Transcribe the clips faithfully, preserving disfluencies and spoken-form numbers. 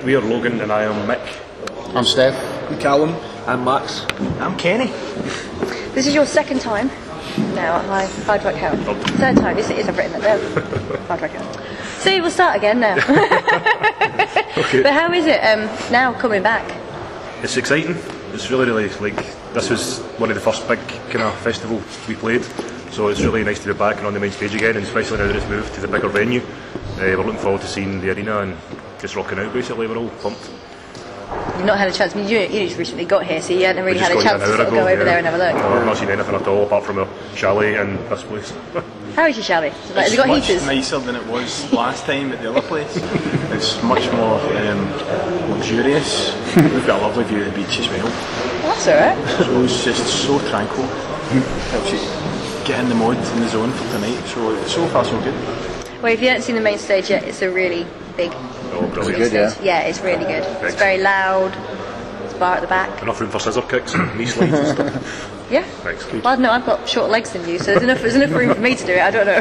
we are Logan and I am Mick. I'm Steph. I'm Callum. I'm Max. I'm Kenny. This is your second time now at High Hard Rock Hill. Oh. Third time, yes it is, I've written it down. Hard Rock Hill. So we'll start again now. Okay. But how is it um, now coming back? It's exciting. It's really, really, like, this was one of the first big kind of festival we played. So it's really nice to be back and on the main stage again, and especially now that it's moved to the bigger venue. Uh, we're looking forward to seeing the arena and just rocking out basically, we're all pumped. You've not had a chance, I mean you, you just recently got here, so you hadn't really We just had a got chance here to an sort hour of go ago, over yeah. there and have a look. No, I've not seen anything at all apart from a chalet and this place. How is your chalet? Is it like, has it got much heaters? nicer than it was last time at the other place. It's much more um, luxurious. We've got a lovely view of the beach as well. Well, that's alright. So it's just so tranquil. Helps you get in the mode, in the zone for tonight. So so far so good. Well, if you haven't seen the main stage yet, it's a really big Oh, brilliant. Good, yeah. stage. Yeah, it's really good. It's very loud. There's a bar at the back. Enough room for scissor kicks and knee slides and stuff. Yeah. Thanks. Well, I don't know, I've got shorter legs than you, so there's enough, there's enough room for me to do it, I don't know.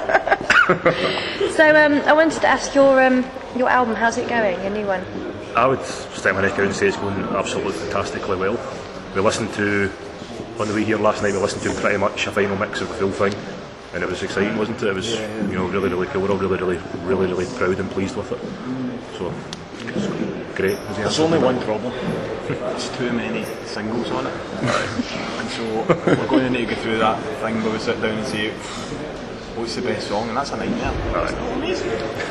So um, I wanted to ask your um, your album, how's it going, your new one? I would stick my neck out and say it's going absolutely fantastically well. We listened to, on the way here last night, we listened to pretty much a final mix of the full thing, and it was exciting, wasn't it? It was, you know, really, really cool. We're all really, really, really, really proud and pleased with it. So, it's great. There's only one problem. There's too many singles on it. And so we're going to need to go through that thing where we sit down and say, what's the best song? And that's a nightmare. It's not amazing.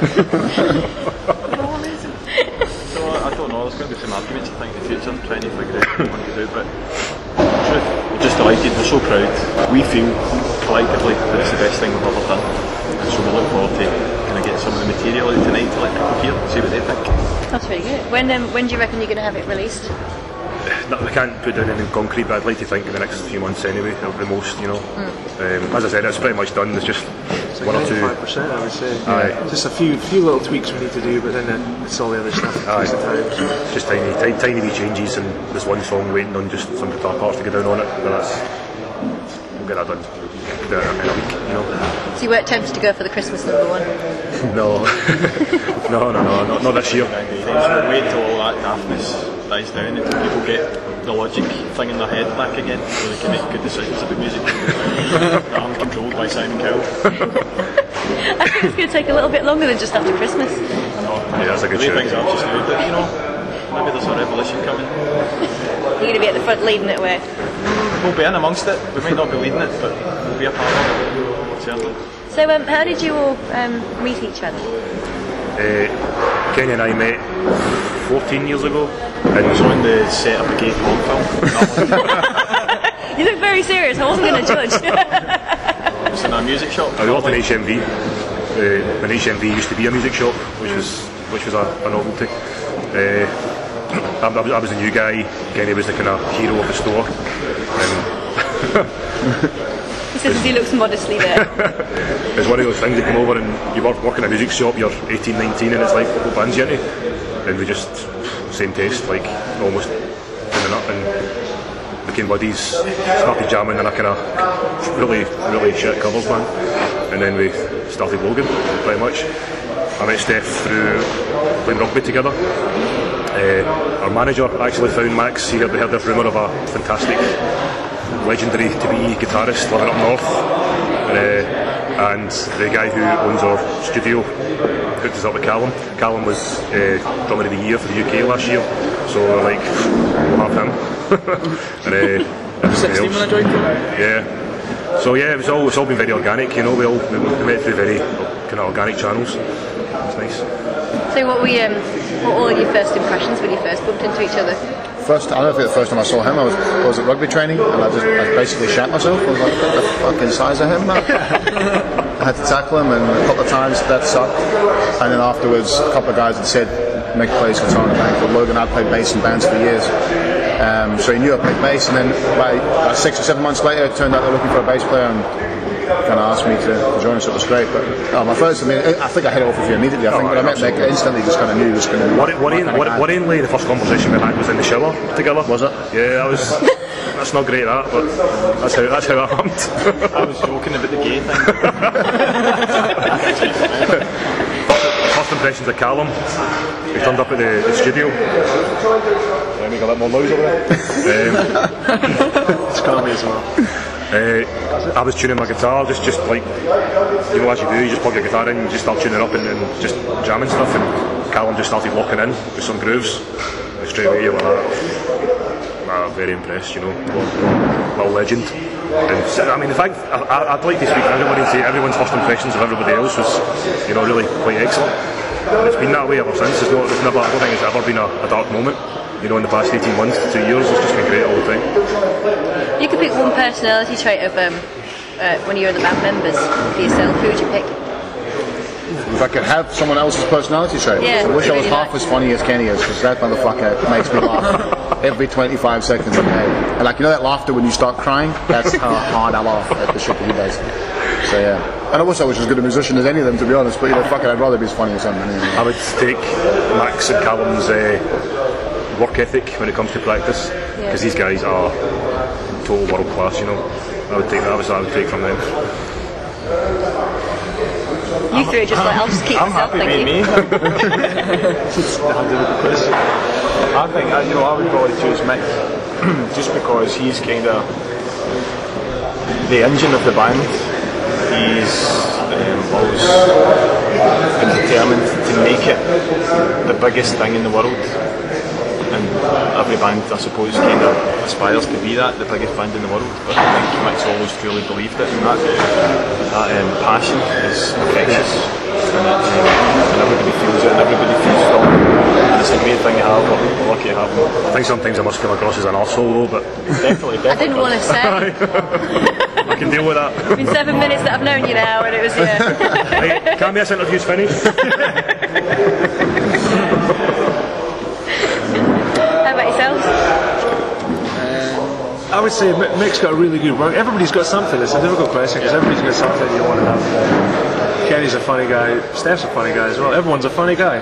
Not amazing. So I don't know, there's going to be some arguments I think in the future trying to figure out what we want to do, but truth, we're just delighted, we're so proud. We feel collectively that it's the best thing we've ever done, and so we look forward to kind of getting some of the material out tonight to let people hear and see what they think. That's really good. When um, when do you reckon you're going to have it released? No, we can't put down anything concrete, but I'd like to think in the next few months anyway, at the most, you know. Mm. Um, as I said, it's pretty much done. There's just It's one like or two. ninety-five percent I would say. Aye. Just a few few little tweaks we need to do, but then it, it's all the other stuff that takes the time. So. Just tiny, tiny, tiny wee changes, and there's one song waiting on just some guitar parts to go down on it. But that's we'll get that done. Do it in a week, you know. So you weren't tempted to go for the Christmas number one? No, no, no, no, not, not this year. So wait till all that daftness dies down and people get the logic thing in their head back again, so they can make good decisions about music. I'm controlled by Simon Cowell. I think it's going to take a little bit longer than just after Christmas. Yeah, that's a good The way show. things are just now, but you know, maybe there's a revolution coming. You're going to be at the front leading it away. We'll be in amongst it. We might not be leading it, but we'll be a part of it, certainly. So um, how did you all um, meet each other? Uh, Kenny and I met fourteen years ago. I was on the set of a gay porn film. You look very serious, I wasn't going to judge. It was in a music shop. I worked in H M V. Uh, when H M V used to be a music shop, which was which was a, a novelty. Uh, I, I, was, I was the new guy. Kenny was the kind of hero of the store. And He says as he looks modestly there. it's one of those things you come over and you work, work in a music shop. You're eighteen, nineteen, and it's like, what band's you into? And we just same taste, like almost in the nut, and became buddies. Started jamming in a kind of really, really shit covers band, and then we started Logan, pretty much. I met Steph through playing rugby together. Uh, our manager actually found Max. He heard, we heard this rumour of a fantastic, legendary to be guitarist living up north, uh, and the guy who owns our studio hooked us up with Callum. Callum was uh, drummer of the year for the U K last year, so we're like, we'll have him. And uh, everything else. when I joined them? Yeah. So yeah, it was all it's all been very organic, you know. We all we met through very kind of organic channels. It's nice. So what were, um, what were all your first impressions when you first bumped into each other? First, I don't think the first time I saw him, I was I was at rugby training, and I just I basically shat myself. I was like, what the fucking size of him, man? I had to tackle him, and a couple of times that sucked. And then afterwards, a couple of guys had said, Mick plays guitar in a band called Logan. I'd played bass in bands for years. Um, so he knew I played bass, and then about, about six or seven months later, it turned out they were looking for a bass player, and kind of asked me to, to join, so it was great. But oh, my first, I mean, I think I hit it off with you immediately. I think Oh, when I met Mick, absolutely. instantly just kind of knew he was going to be. What, what, my in, kind of what, guy. what inly the first conversation we had was in the shower together. Was it? Yeah, that was. That's not great, that, but that's how that's how I humped. I was joking about the gay thing. First impressions of Callum. He turned up at the, the studio. Let me make a bit more noise over there. Um, It's comedy as well. uh, I was tuning my guitar, just just like, you know, as you do, you just plug your guitar in, you just start tuning up and, and just jamming stuff, and Callum just started locking in with some grooves. And straight away you were like, nah, very impressed, you know, little legend. And so, I mean, the fact, I, I'd like to speak for everybody and say everyone's first impressions of everybody else was, you know, really quite excellent. And it's been that way ever since. There's, no, there's never, I don't think it's ever been a, a dark moment. You know, in the past eighteen months to two years, it's just been great all the time. You could pick one personality trait of um, uh, one of your other band members for yourself. Who would you pick? If I could have someone else's personality trait, Yeah, I wish I was really half like. as funny as Kenny is, because that motherfucker makes me laugh every twenty-five seconds of the day. And like, you know that laughter when you start crying? That's how hard I laugh at the shit that he does. So yeah. And I wish I was as good a musician as any of them, to be honest, but you know, fuck it, I'd rather be as funny as him. Anyway. I would take Max and Callum's uh, work ethic when it comes to practice, because these guys are total world class, you know. I would take that, was what I would take from them. You three are just like, I'll just keep I'm myself, happy thank with you. me. I think I, you know, I would probably choose Mick just because he's kind of the engine of the band. He's um, always been determined to make it the biggest thing in the world, and every band, I suppose, kind of aspires to be that, the biggest band in the world. But I think Mick's always truly believed it, and that, that um, passion is infectious, and, it, um, and everybody feels it, and everybody feels from it. And it's a great thing to have. We're, we're lucky to have them. I think sometimes I must come across as an arsehole though, but Definitely, definitely. I didn't want to say. I can deal with that. It's been seven minutes that I've known you now, and it was yeah. Right, can this interview's finished? How about yourselves? I would say Mi- Mick's got a really good work. Everybody's got something. It's a difficult question because everybody's got something you want to have. Kenny's a funny guy. Steph's a funny guy as well. Everyone's a funny guy.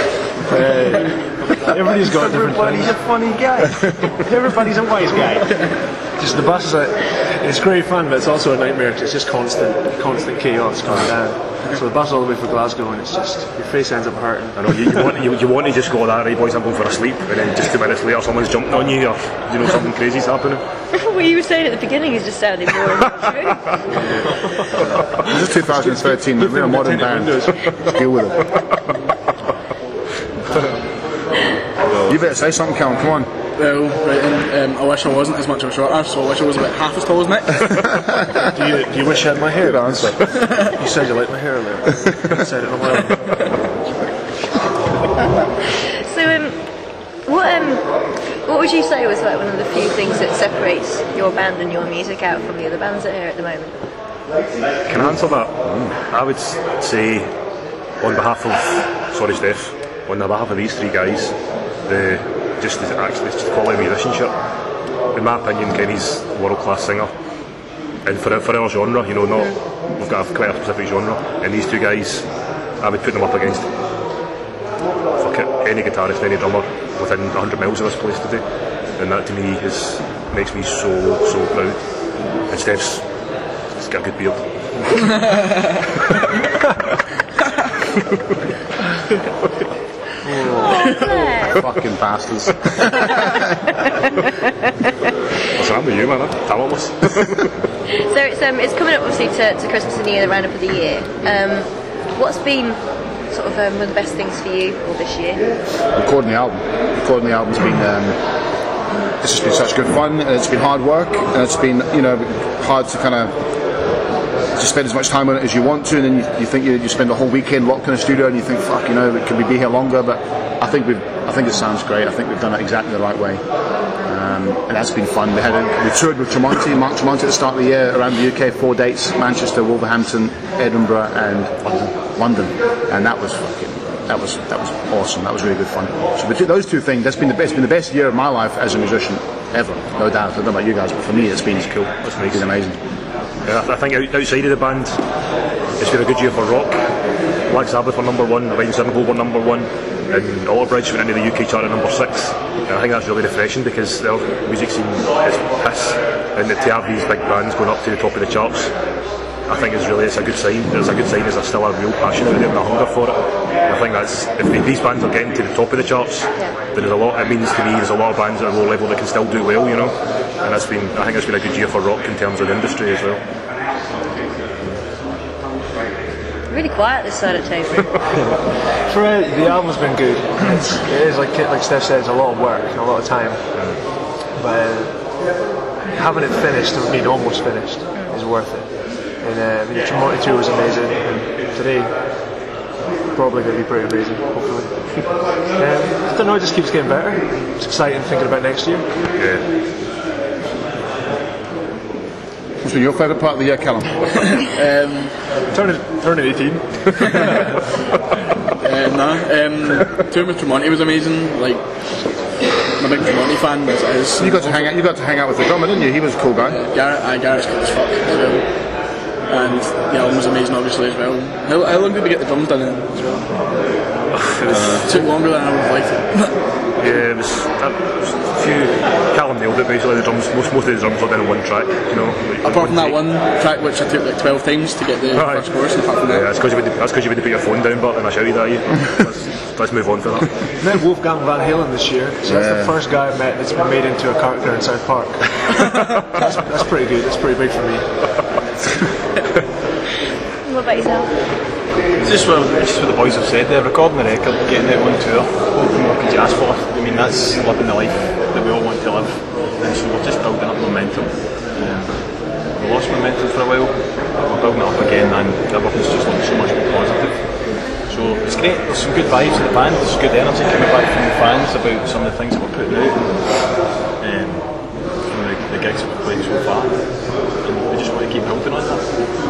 Uh, everybody's got different Everybody's things. a funny guy. Everybody's a wise guy. Just the bus is a, it's great fun, but it's also a nightmare. 'Cause it's just constant, constant chaos coming down. So the bus all the way from Glasgow, and it's just your face ends up hurting. I know, you, you, want, you, you want to just go, that right boys, I'm going for a sleep, and then just two minutes later someone's jumping on you, or you know, something crazy's happening. What you were saying at the beginning is just sounding more and more true. This is two thousand thirteen, man. We're a modern band. Let's deal with it. You better say something, Callum, come on. Well, right, and um, I wish I wasn't as much of a short arse, so I wish I was about half as tall as Nick. Do you, do you wish you had my hair? Good answer. You said you liked my hair earlier. I said it in a while. So, um, what um, what would you say was like one of the few things that separates your band and your music out from the other bands that are here at the moment? Can I answer that? I would s- say, on behalf of, sorry Steph, on behalf of these three guys, the just the, actually just the quality of musicianship. In my opinion, Kenny's a world-class singer, and for for our genre, you know, not we've got a, quite a specific genre, and these two guys, I would put them up against fuck it, any guitarist, any drummer within one hundred miles of this place today, and that to me is makes me so so proud. And Steph's, he's got a good beard. Fucking bastards. What's wrong with you, man? I'm talentless. So it's um, it's coming up obviously to, to Christmas and New Year, the roundup of the year. Um, what's been sort of um, one of the best things for you all this year? Recording the album. Recording the album's been, um, it's just been such good fun, and it's been hard work, and it's been, you know, hard to kind of just spend as much time on it as you want to, and then you, you think you, you spend the whole weekend locked in a studio, and you think, fuck, you know, could we be here longer? But I think we've, I think it sounds great. I think we've done it exactly the right way, um, and that's been fun. We had a, we toured with Tremonti, Mark Tremonti at the start of the year around the U K, four dates: Manchester, Wolverhampton, Edinburgh, and London, and that was fucking. That was that was awesome. That was really good fun. So between those two things, that's been the best. Been the best year of my life as a musician ever, no doubt. I don't know about you guys, but for me, it's been it's cool. It's been amazing. Yeah, I think outside of the band, it's been a good year for rock. Black Sabbath were number one, Avenged Sevenfold were number one, and Alter Bridge went into the U K chart at number six. And I think that's really refreshing because their music scene is piss, and to have these big bands going up to the top of the charts, I think is really it's a good sign. It's a good sign. There's still a real passion out there and a hunger for it. And I think that's if these bands are getting to the top of the charts, Yeah. then there's a lot. It means to me there's a lot of bands at a low level that can still do well, you know. And that's been I think it's been a good year for rock in terms of the industry as well. Really quiet this side of the table. For uh, the album's been good. It's, it is like like Steph said, it's a lot of work, a lot of time. But uh, having it finished, I mean almost finished, is worth it. And uh, I mean, the Tremonti tour was amazing, and today probably going to be pretty amazing. Hopefully. um, I don't know. It just keeps getting better. It's exciting thinking about next year. Yeah. What's been your favourite part of the year, Callum? Um, Turning turning eighteen. um, nah, um, touring with Tremonti was amazing. Like, I'm a big Tremonti fan. As, as You got to hang out. You got to hang out with the drummer, didn't you? He was a cool guy. Garrett, uh, Garrett's good as fuck as well. And the album was amazing, obviously, as well. How, how long did we get the drums done in as well? Uh, it took longer than I would have liked it. Yeah, it was, that was a few. Callum nailed it basically. The drums, most most of the drums were done in one track, you know. Like, Apart from that take. one track which I took like twelve times to get the Right. first chorus, and apart from Yeah, that, that's because you would that's because you would put your phone down, Bert, and I shouted at you. let's, let's move on for that. Met Wolfgang Van Halen this year, so that's Yeah. the first guy I've met that's been made into a character in South Park. that's, that's pretty good. That's pretty big for me. What about yourself? It's just what, it's just what the boys have said there, recording the record, getting it on tour, what more could you ask for? I mean, that's living the life that we all want to live, and so we're just building up momentum. Um, we lost momentum for a while, we're building it up again, and everything's just looking so much more positive. So it's great, there's some good vibes in the band, there's good energy coming back from the fans about some of the things that we're putting out, and um, from the, the gigs that we've played so far.